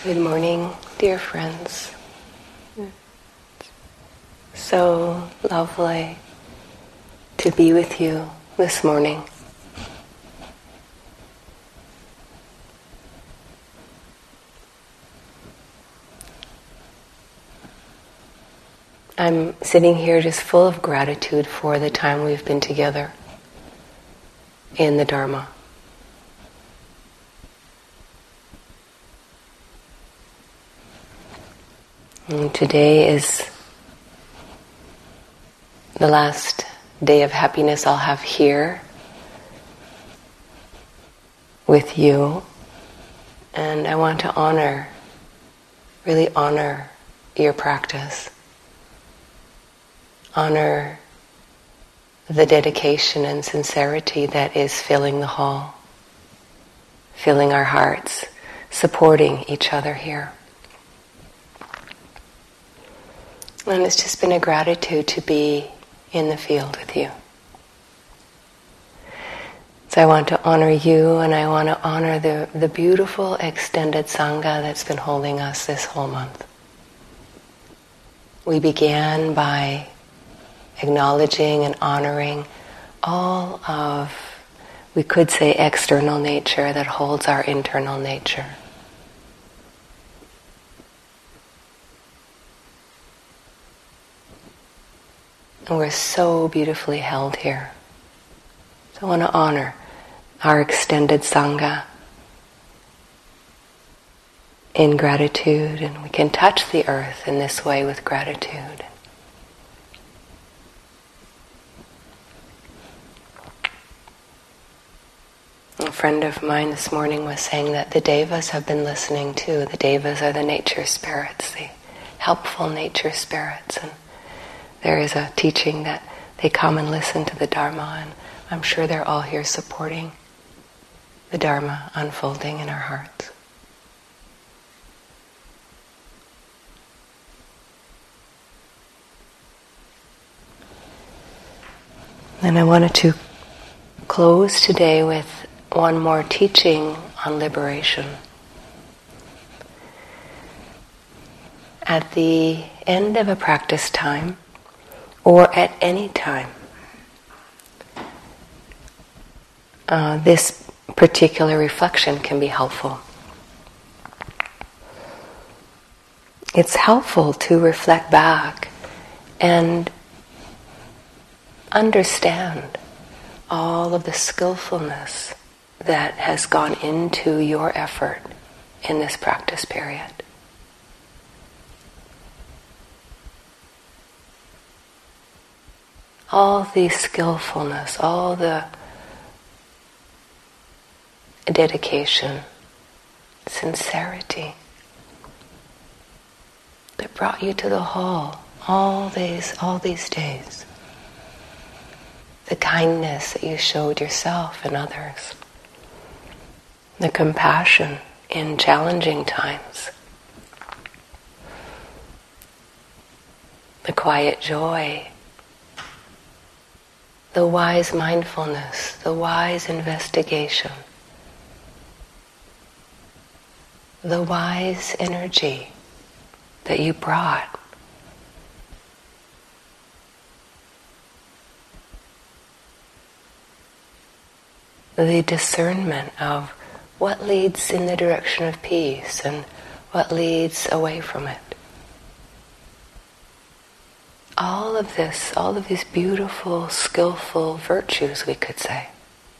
Good morning, dear friends. So lovely to be with you this morning. I'm sitting here just full of gratitude for the time we've been together in the Dharma. And today is the last day of happiness I'll have here with you. And I want to really honor your practice. Honor the dedication and sincerity that is filling the hall, filling our hearts, supporting each other here. And it's just been a gratitude to be in the field with you. So I want to honor you, and I want to honor the beautiful extended Sangha that's been holding us this whole month. We began by acknowledging and honoring all of, we could say, external nature that holds our internal nature. And we're so beautifully held here. So I want to honor our extended Sangha in gratitude, and we can touch the earth in this way with gratitude. A friend of mine this morning was saying that the Devas have been listening too. The Devas are the nature spirits, the helpful nature spirits, and there is a teaching that they come and listen to the Dharma, and I'm sure they're all here supporting the Dharma unfolding in our hearts. And I wanted to close today with one more teaching on liberation. At the end of a practice time, or at any time, this particular reflection can be helpful. It's helpful to reflect back and understand all of the skillfulness that has gone into your effort in this practice period. All the skillfulness, all the dedication, sincerity that brought you to the hall all these days. The kindness that you showed yourself and others. The compassion in challenging times. The quiet joy. The wise mindfulness, the wise investigation, the wise energy that you brought. The discernment of what leads in the direction of peace and what leads away from it. All of these beautiful, skillful virtues, we could say.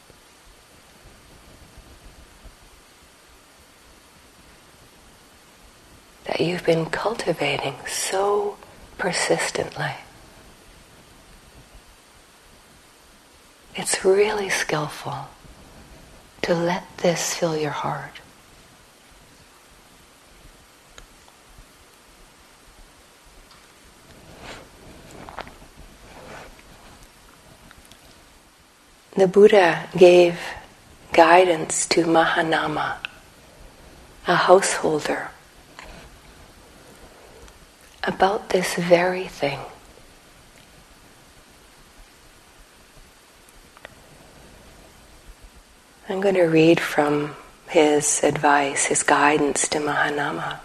That you've been cultivating so persistently. It's really skillful to let this fill your heart. The Buddha gave guidance to Mahanama, a householder, about this very thing. I'm going to read from his advice, his guidance to Mahanama.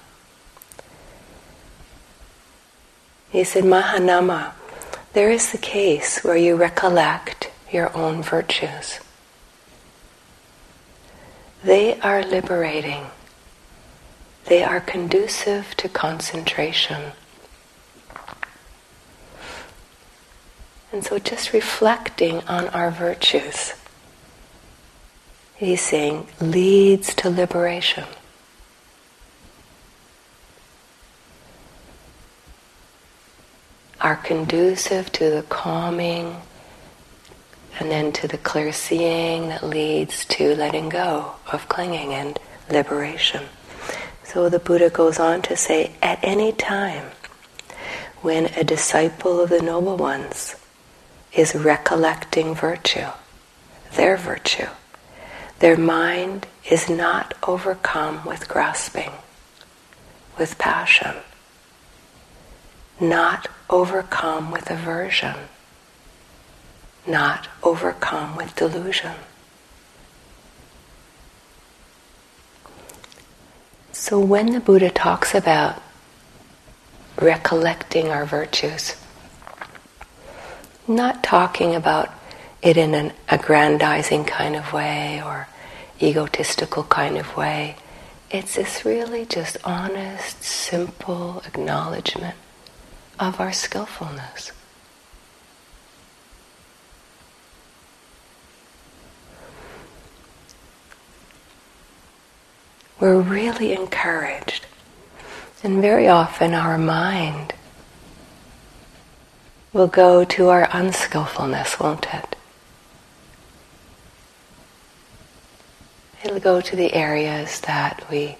He said, Mahanama, there is the case where you recollect your own virtues. They are liberating. They are conducive to concentration. And so just reflecting on our virtues, he's saying, leads to liberation. Are conducive to the calming and then to the clear seeing that leads to letting go of clinging and liberation. So the Buddha goes on to say, at any time when a disciple of the Noble Ones is recollecting virtue, their mind is not overcome with grasping, with passion, not overcome with aversion, not overcome with delusion. So when the Buddha talks about recollecting our virtues, not talking about it in an aggrandizing kind of way or egotistical kind of way, it's this really just honest, simple acknowledgement of our skillfulness. We're really encouraged, and very often our mind will go to our unskillfulness, won't it? It'll go to the areas that we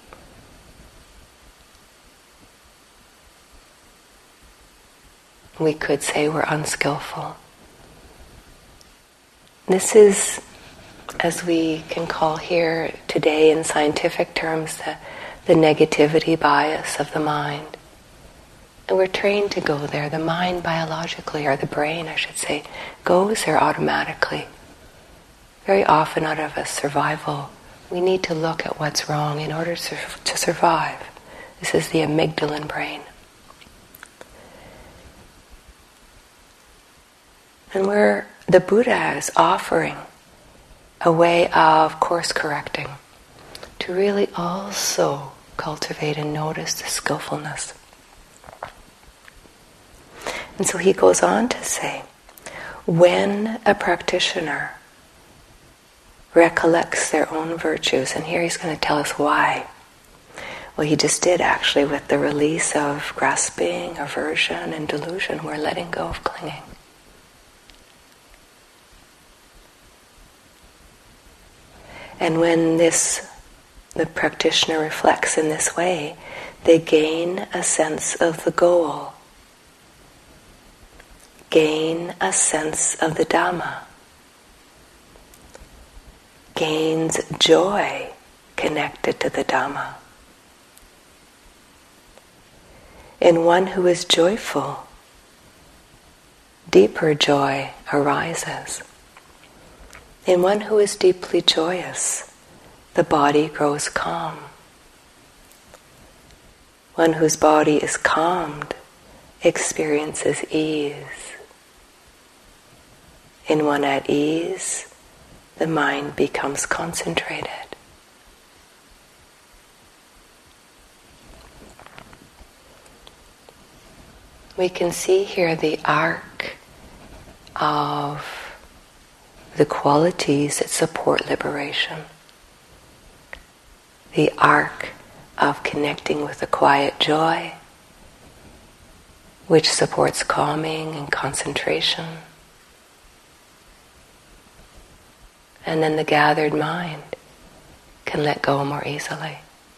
could say we're unskillful. This is, as we can call here today in scientific terms, the negativity bias of the mind. And we're trained to go there. The mind biologically, or the brain I should say, goes there automatically. Very often out of a survival, we need to look at what's wrong in order to survive. This is the amygdalin brain. And where the Buddha is offering a way of course correcting, to really also cultivate and notice the skillfulness. And so he goes on to say, when a practitioner recollects their own virtues, and here he's going to tell us why. Well, he just did actually with the release of grasping, aversion, and delusion. We're letting go of clinging. And when the practitioner reflects in this way, they gain a sense of the goal, gain a sense of the Dhamma, gains joy connected to the Dhamma. In one who is joyful, deeper joy arises. In one who is deeply joyous, the body grows calm. One whose body is calmed experiences ease. In one at ease, the mind becomes concentrated. We can see here the arc of the qualities that support liberation. The arc of connecting with the quiet joy, which supports calming and concentration. And then the gathered mind can let go more easily,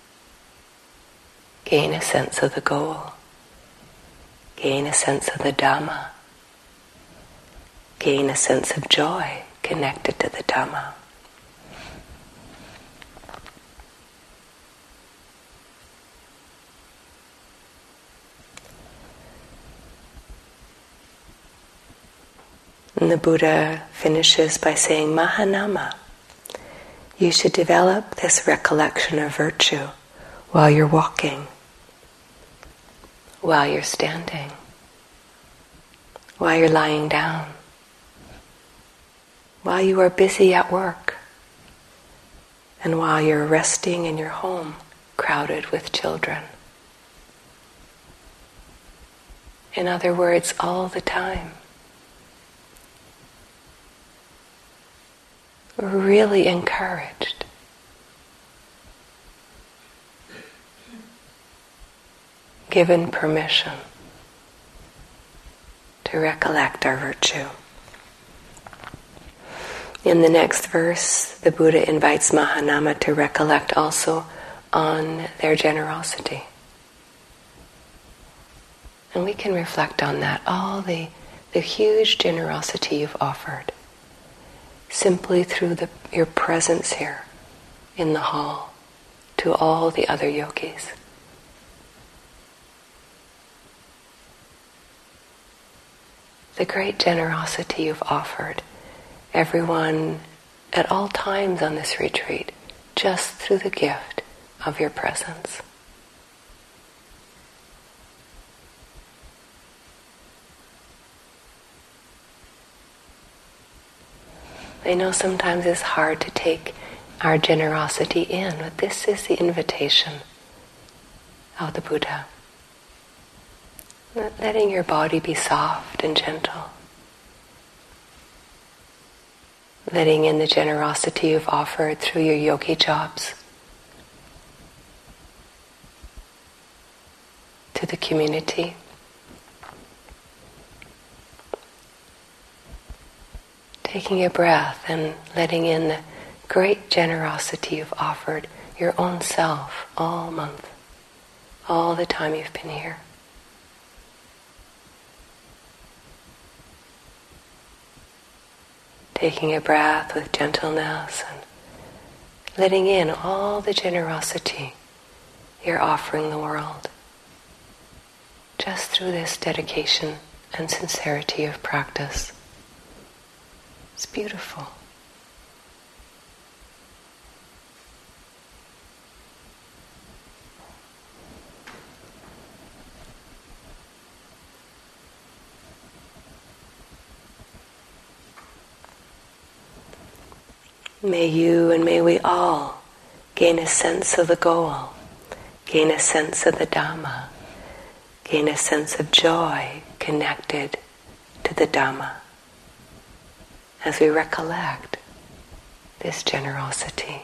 gain a sense of the goal, gain a sense of the Dhamma, gain a sense of joy connected to the Dhamma. And the Buddha finishes by saying, Mahanama, you should develop this recollection of virtue while you're walking, while you're standing, while you're lying down, while you are busy at work, and while you're resting in your home crowded with children. In other words, all the time. We're really encouraged. Given permission to recollect our virtue. In the next verse, the Buddha invites Mahanama to recollect also on their generosity. And we can reflect on that, all the huge generosity you've offered, simply through your presence here in the hall to all the other yogis. The great generosity you've offered everyone at all times on this retreat, just through the gift of your presence. I know sometimes it's hard to take our generosity in, but this is the invitation of the Buddha. Letting your body be soft and gentle. Letting in the generosity you've offered through your yogi jobs to the community. Taking a breath and letting in the great generosity you've offered your own self all month, all the time you've been here. Taking a breath with gentleness and letting in all the generosity you're offering the world just through this dedication and sincerity of practice. It's beautiful. May you and may we all gain a sense of the goal, gain a sense of the Dhamma, gain a sense of joy connected to the Dhamma as we recollect this generosity.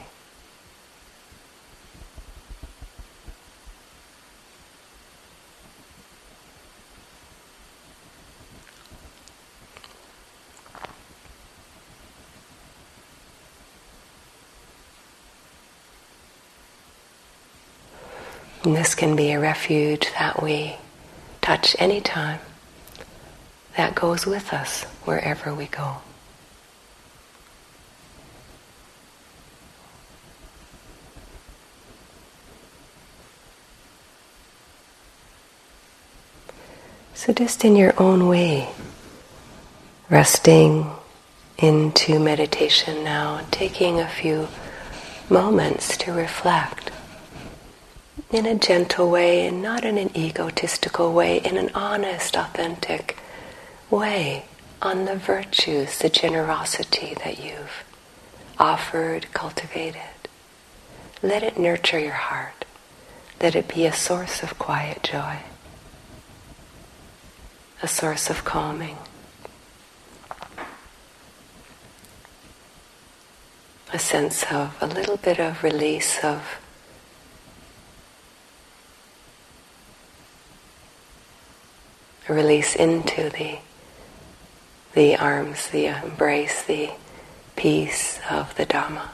And this can be a refuge that we touch any time, that goes with us wherever we go. So just in your own way, resting into meditation now and taking a few moments to reflect in a gentle way and not in an egotistical way, in an honest, authentic way on the virtues, the generosity that you've offered, cultivated. Let it nurture your heart. Let it be a source of quiet joy, a source of calming, a sense of a little bit of release of a release into the arms, the embrace, the peace of the Dhamma.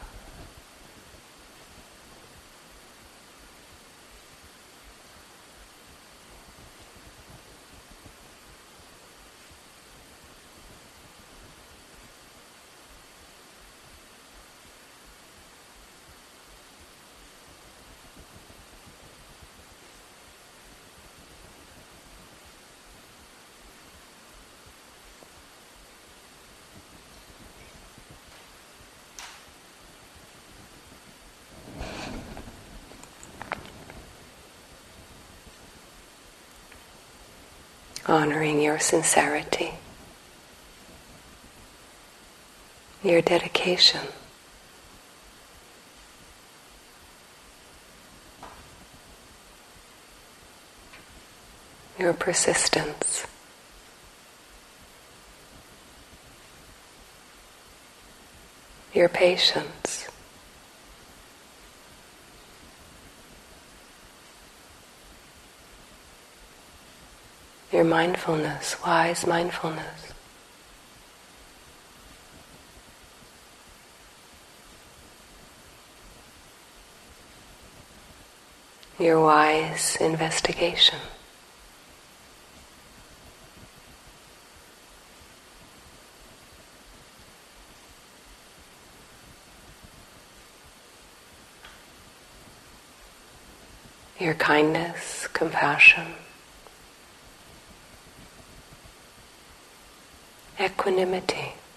honoring your sincerity, your dedication, your persistence, your patience, your mindfulness, wise mindfulness, your wise investigation. Your kindness, compassion, equanimity.